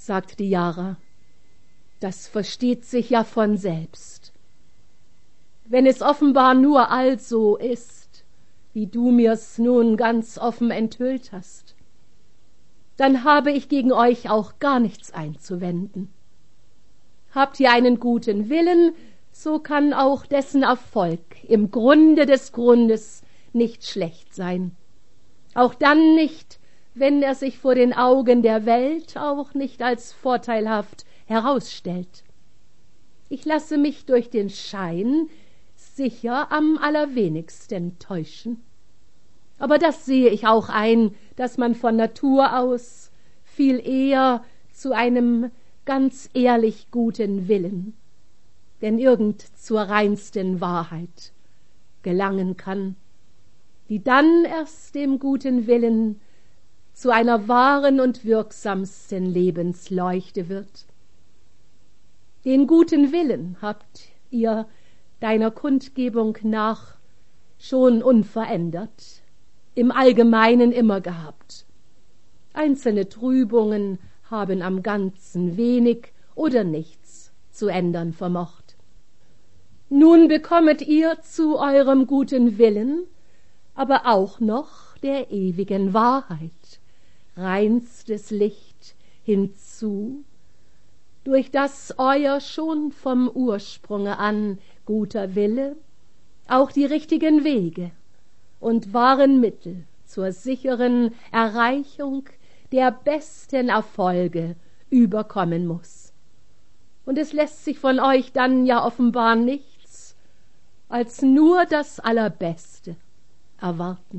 sagt Diara, das versteht sich ja von selbst. Wenn es offenbar nur also ist, wie du mir's nun ganz offen enthüllt hast, dann habe ich gegen euch auch gar nichts einzuwenden. Habt ihr einen guten Willen, so kann auch dessen Erfolg im Grunde des Grundes nicht schlecht sein. Auch dann nicht, wenn er sich vor den Augen der Welt auch nicht als vorteilhaft herausstellt. Ich lasse mich durch den Schein sicher am allerwenigsten täuschen. Aber das sehe ich auch ein, dass man von Natur aus viel eher zu einem ganz ehrlich guten Willen, denn irgend zur reinsten Wahrheit gelangen kann, die dann erst dem guten Willen zu einer wahren und wirksamsten Lebensleuchte wird. Den guten Willen habt ihr deiner Kundgebung nach schon unverändert, im Allgemeinen immer gehabt. Einzelne Trübungen haben am Ganzen wenig oder nichts zu ändern vermocht. Nun bekommet ihr zu eurem guten Willen aber auch noch der ewigen Wahrheit reinstes Licht hinzu, durch das euer schon vom Ursprunge an guter Wille auch die richtigen Wege und wahren Mittel zur sicheren Erreichung der besten Erfolge überkommen muß. Und es lässt sich von euch dann ja offenbar nichts als nur das Allerbeste erwarten.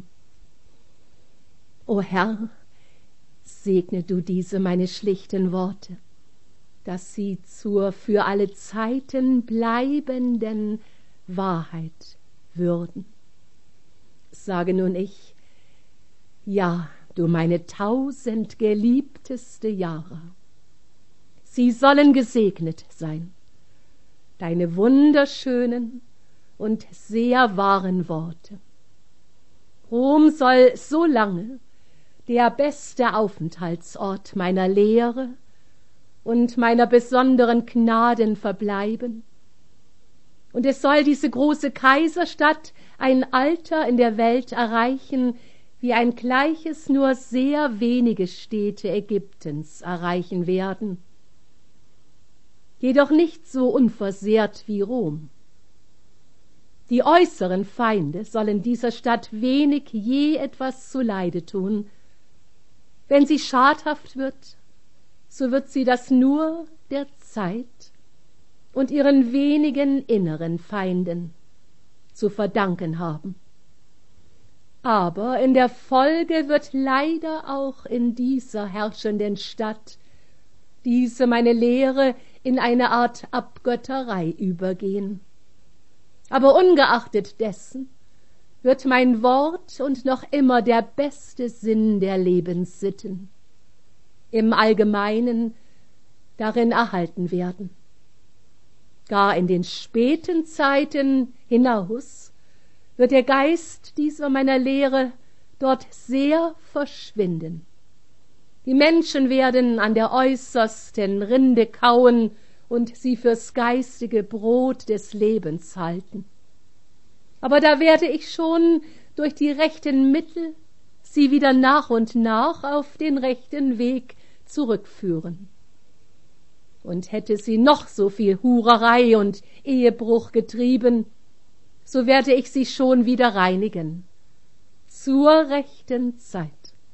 O Herr, segne du diese meine schlichten Worte, dass sie zur für alle Zeiten bleibenden Wahrheit würden. Sage nun ich, ja, du meine tausendgeliebteste Jahre, sie sollen gesegnet sein, deine wunderschönen und sehr wahren Worte. Rom soll so lange der beste Aufenthaltsort meiner Lehre und meiner besonderen Gnaden verbleiben. Und es soll diese große Kaiserstadt ein Alter in der Welt erreichen, wie ein gleiches nur sehr wenige Städte Ägyptens erreichen werden. Jedoch nicht so unversehrt wie Rom. Die äußeren Feinde sollen dieser Stadt wenig je etwas zuleide tun. Wenn sie schadhaft wird, so wird sie das nur der Zeit und ihren wenigen inneren Feinden zu verdanken haben. Aber in der Folge wird leider auch in dieser herrschenden Stadt diese meine Lehre in eine Art Abgötterei übergehen. Aber ungeachtet dessen wird mein Wort und noch immer der beste Sinn der Lebenssitten im Allgemeinen darin erhalten werden. Gar in den späten Zeiten hinaus wird der Geist dieser meiner Lehre dort sehr verschwinden. Die Menschen werden an der äußersten Rinde kauen und sie fürs geistige Brot des Lebens halten. Aber da werde ich schon durch die rechten Mittel sie wieder nach und nach auf den rechten Weg zurückführen. Und hätte sie noch so viel Hurerei und Ehebruch getrieben, so werde ich sie schon wieder reinigen, zur rechten Zeit.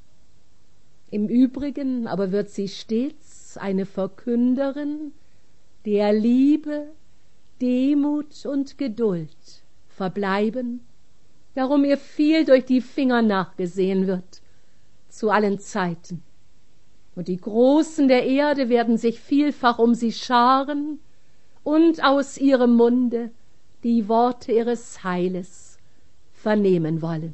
Im Übrigen aber wird sie stets eine Verkünderin der Liebe, Demut und Geduld verbleiben, darum ihr viel durch die Finger nachgesehen wird, zu allen Zeiten. Und die Großen der Erde werden sich vielfach um sie scharen und aus ihrem Munde die Worte ihres Heiles vernehmen wollen.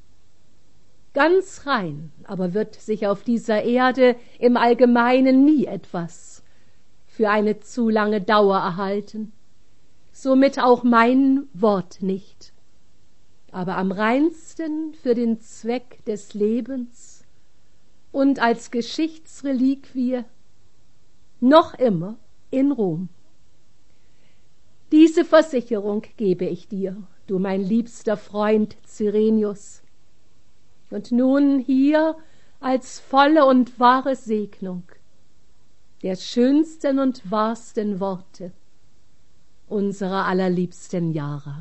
Ganz rein aber wird sich auf dieser Erde im Allgemeinen nie etwas für eine zu lange Dauer erhalten, somit auch mein Wort nicht, aber am reinsten für den Zweck des Lebens und als Geschichtsreliquie noch immer in Rom. Diese Versicherung gebe ich dir, du mein liebster Freund Cyrenius. Und nun hier als volle und wahre Segnung der schönsten und wahrsten Worte unserer allerliebsten Jahre.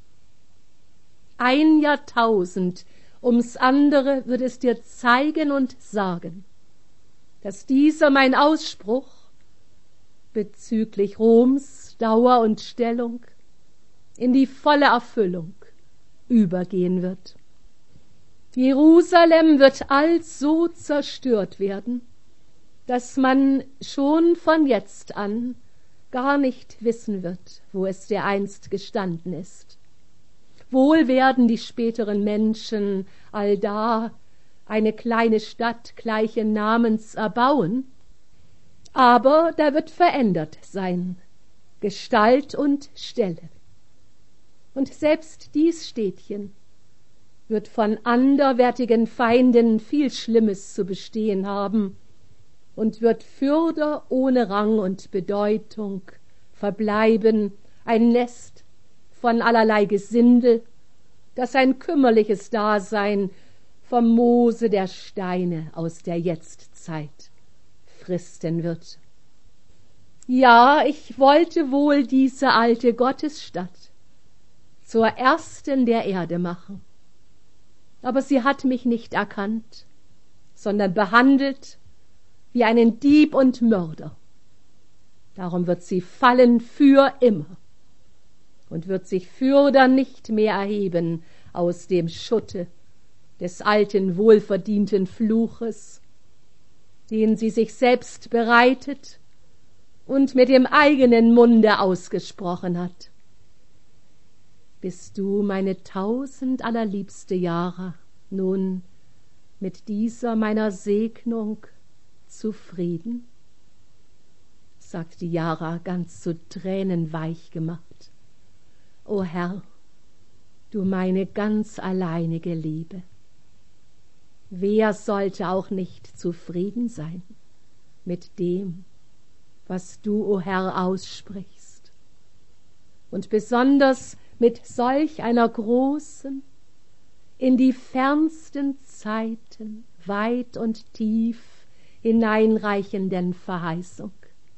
1 Jahrtausend ums andere wird es dir zeigen und sagen, dass dieser mein Ausspruch bezüglich Roms Dauer und Stellung in die volle Erfüllung übergehen wird. Jerusalem wird also zerstört werden, dass man schon von jetzt an gar nicht wissen wird, wo es dereinst gestanden ist. Wohl werden die späteren Menschen allda eine kleine Stadt gleichen Namens erbauen, aber da wird verändert sein, Gestalt und Stelle. Und selbst dies Städtchen wird von anderwärtigen Feinden viel Schlimmes zu bestehen haben und wird fürder ohne Rang und Bedeutung verbleiben, ein Nest von allerlei Gesindel, das ein kümmerliches Dasein vom Moose der Steine aus der Jetztzeit fristen wird. Ja, ich wollte wohl diese alte Gottesstadt zur ersten der Erde machen, aber sie hat mich nicht erkannt, sondern behandelt wie einen Dieb und Mörder. Darum wird sie fallen für immer und wird sich fürder nicht mehr erheben aus dem Schutte des alten wohlverdienten Fluches, den sie sich selbst bereitet und mit dem eigenen Munde ausgesprochen hat. Bist du, meine 1000 allerliebste Jahre, nun mit dieser meiner Segnung zufrieden? Sagt die Jahre ganz zu Tränen weich gemacht. O Herr, du meine ganz alleinige Liebe, wer sollte auch nicht zufrieden sein mit dem, was du, o Herr, aussprichst, und besonders mit solch einer großen, in die fernsten Zeiten weit und tief hineinreichenden Verheißung.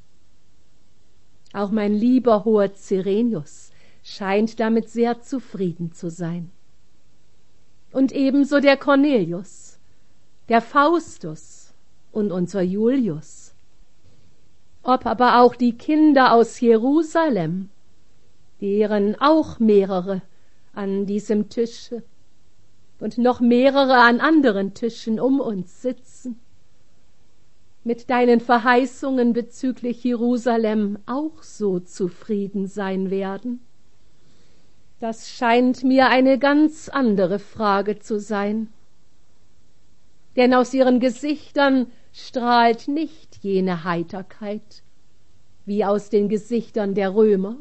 Auch mein lieber hoher Cyrenius scheint damit sehr zufrieden zu sein. Und ebenso der Cornelius, der Faustus und unser Julius. Ob aber auch die Kinder aus Jerusalem, deren auch mehrere an diesem Tische und noch mehrere an anderen Tischen um uns sitzen, mit deinen Verheißungen bezüglich Jerusalem auch so zufrieden sein werden? Das scheint mir eine ganz andere Frage zu sein. Denn aus ihren Gesichtern strahlt nicht jene Heiterkeit, wie aus den Gesichtern der Römer.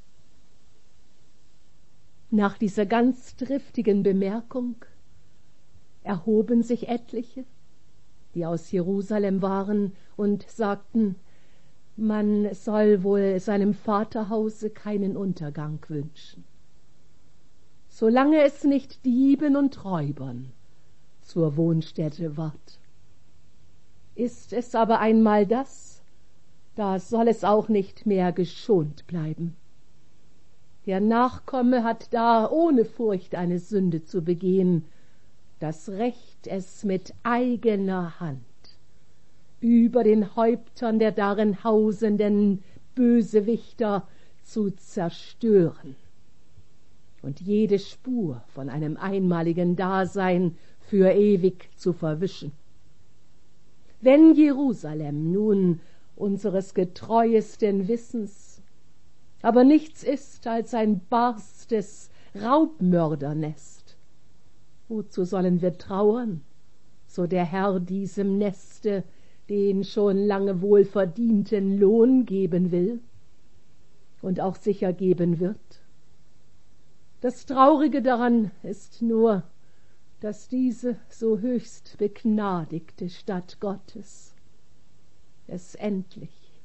Nach dieser ganz triftigen Bemerkung erhoben sich etliche, die aus Jerusalem waren, und sagten, man soll wohl seinem Vaterhause keinen Untergang wünschen, solange es nicht Dieben und Räubern zur Wohnstätte ward. Ist es aber einmal das, da soll es auch nicht mehr geschont bleiben. Der Nachkomme hat da ohne Furcht eine Sünde zu begehen, das Recht, es mit eigener Hand über den Häuptern der darin hausenden Bösewichter zu zerstören und jede Spur von einem einmaligen Dasein für ewig zu verwischen. Wenn Jerusalem nun unseres getreuesten Wissens aber nichts ist als ein barstes Raubmördernest, wozu sollen wir trauern, so der Herr diesem Neste den schon lange wohlverdienten Lohn geben will und auch sicher geben wird? Das Traurige daran ist nur, dass diese so höchst begnadigte Stadt Gottes es endlich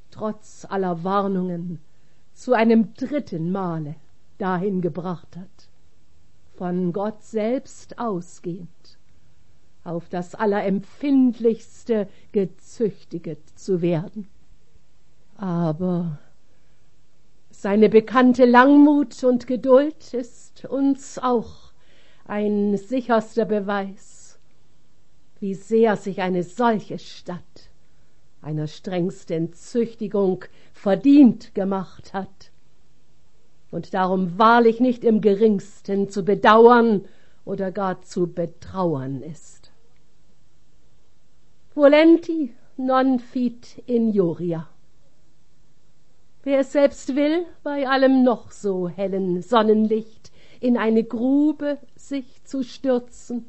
trotz aller Warnungen zu einem dritten Male dahin gebracht hat, von Gott selbst ausgehend, auf das Allerempfindlichste gezüchtiget zu werden. Aber seine bekannte Langmut und Geduld ist uns auch ein sicherster Beweis, wie sehr sich eine solche Stadt einer strengsten Züchtigung verdient gemacht hat und darum wahrlich nicht im geringsten zu bedauern oder gar zu betrauern ist. Volenti non fit injuria. Wer es selbst will, bei allem noch so hellen Sonnenlicht in eine Grube sich zu stürzen,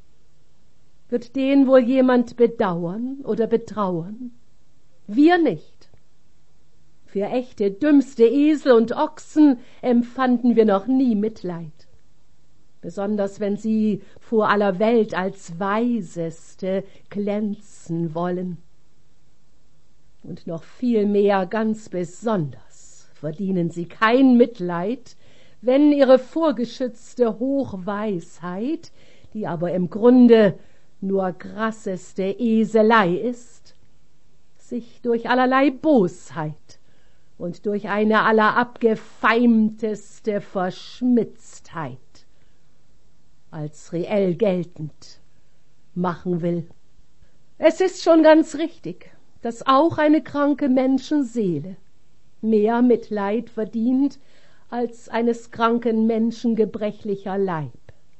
wird den wohl jemand bedauern oder betrauern? Wir nicht. Für echte, dümmste Esel und Ochsen empfanden wir noch nie Mitleid, besonders wenn sie vor aller Welt als Weiseste glänzen wollen. Und noch viel mehr, ganz besonders, verdienen sie kein Mitleid, wenn ihre vorgeschützte Hochweisheit, die aber im Grunde nur grasseste Eselei ist, sich durch allerlei Bosheit und durch eine allerabgefeimteste Verschmitztheit als reell geltend machen will. Es ist schon ganz richtig, dass auch eine kranke Menschenseele mehr Mitleid verdient als eines kranken Menschen gebrechlicher Leib.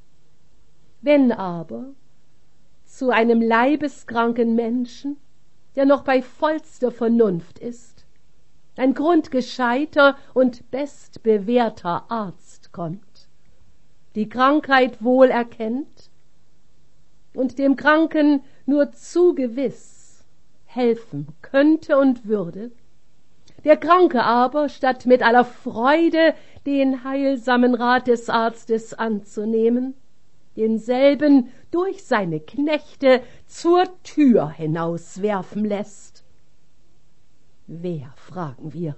Wenn aber zu einem leibeskranken Menschen, der noch bei vollster Vernunft ist, ein grundgescheiter und bestbewährter Arzt kommt, die Krankheit wohl erkennt und dem Kranken nur zu gewiss helfen könnte und würde, der Kranke aber, statt mit aller Freude den heilsamen Rat des Arztes anzunehmen, denselben durch seine Knechte zur Tür hinauswerfen lässt. Wer, fragen wir,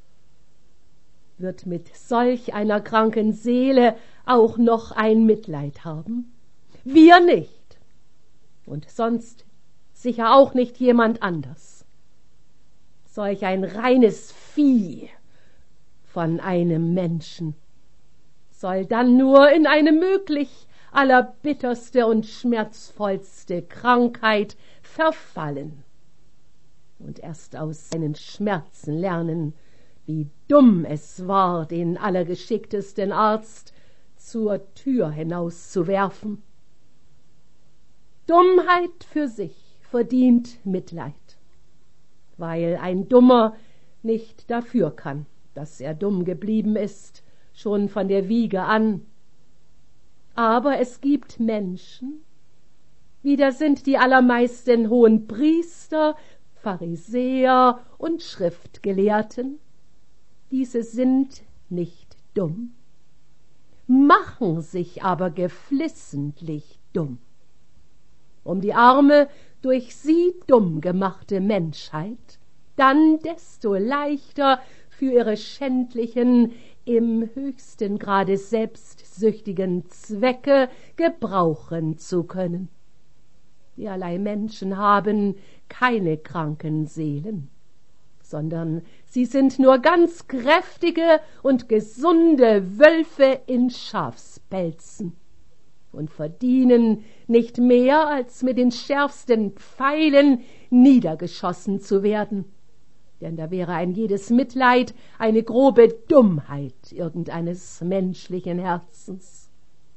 wird mit solch einer kranken Seele auch noch ein Mitleid haben? Wir nicht. Und sonst sicher auch nicht jemand anders. Solch ein reines Vieh von einem Menschen soll dann nur in eine möglich allerbitterste und schmerzvollste Krankheit verfallen und erst aus seinen Schmerzen lernen, wie dumm es war, den allergeschicktesten Arzt zur Tür hinauszuwerfen. Dummheit für sich verdient Mitleid, weil ein Dummer nicht dafür kann, dass er dumm geblieben ist, schon von der Wiege an. Aber es gibt Menschen, wie da sind die allermeisten hohen Priester, Pharisäer und Schriftgelehrten, diese sind nicht dumm, machen sich aber geflissentlich dumm, um die arme, durch sie dumm gemachte Menschheit dann desto leichter für ihre schändlichen, im höchsten Grade selbstsüchtigen Zwecke gebrauchen zu können. Derlei Menschen haben keine kranken Seelen, sondern sie sind nur ganz kräftige und gesunde Wölfe in Schafspelzen und verdienen nicht mehr, als mit den schärfsten Pfeilen niedergeschossen zu werden. Denn da wäre ein jedes Mitleid eine grobe Dummheit irgendeines menschlichen Herzens.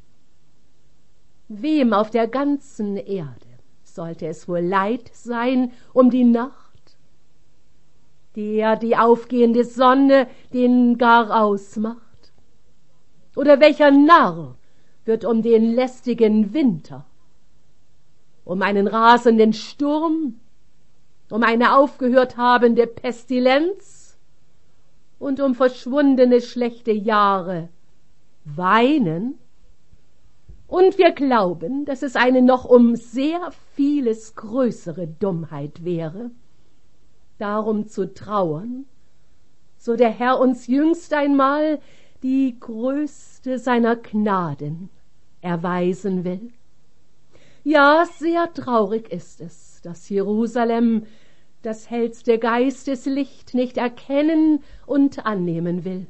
Wem auf der ganzen Erde sollte es wohl leid sein um die Nacht, der die aufgehende Sonne den gar ausmacht? Oder welcher Narr wird um den lästigen Winter, um einen rasenden Sturm, um eine aufgehört habende Pestilenz und um verschwundene schlechte Jahre weinen? Und wir glauben, dass es eine noch um sehr vieles größere Dummheit wäre, darum zu trauern, so der Herr uns jüngst einmal die größte seiner Gnaden erweisen will. Ja, sehr traurig ist es, dass Jerusalem das hellste Geisteslicht nicht erkennen und annehmen will.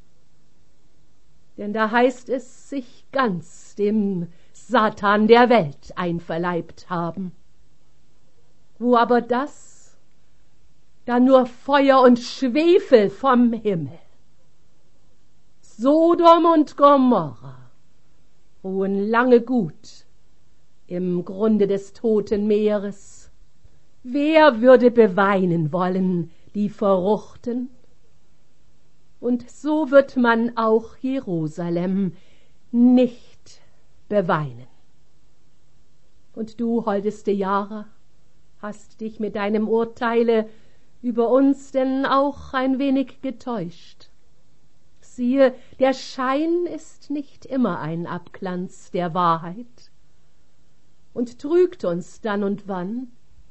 Denn da heißt es, sich ganz dem Satan der Welt einverleibt haben. Wo aber das, da nur Feuer und Schwefel vom Himmel. Sodom und Gomorra ruhen lange gut im Grunde des toten Meeres. Wer würde beweinen wollen, die Verruchten? Und so wird man auch Jerusalem nicht beweinen. Und du, holdeste Jahre, hast dich mit deinem Urteile über uns denn auch ein wenig getäuscht. Siehe, der Schein ist nicht immer ein Abglanz der Wahrheit und trügt uns dann und wann.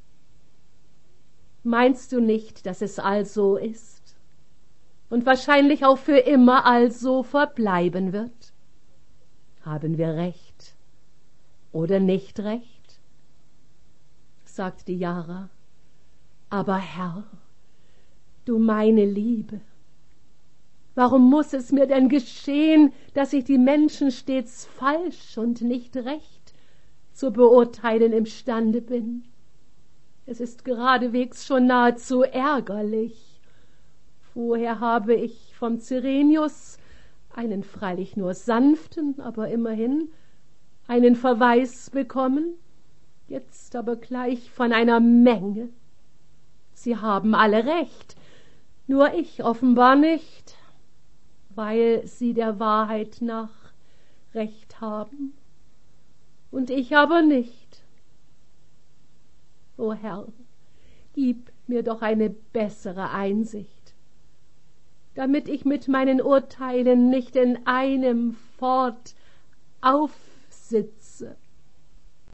Meinst du nicht, dass es also ist und wahrscheinlich auch für immer also verbleiben wird? Haben wir recht oder nicht recht? Sagt die Jahre. Aber Herr, du meine Liebe, warum muß es mir denn geschehen, dass ich die Menschen stets falsch und nicht recht zu beurteilen imstande bin? Es ist geradewegs schon nahezu ärgerlich. Vorher habe ich vom Cyrenius einen freilich nur sanften, aber immerhin einen Verweis bekommen, jetzt aber gleich von einer Menge. Sie haben alle recht, nur ich offenbar nicht, weil sie der Wahrheit nach recht haben, und ich aber nicht. O Herr, gib mir doch eine bessere Einsicht, damit ich mit meinen Urteilen nicht in einem fort aufsitze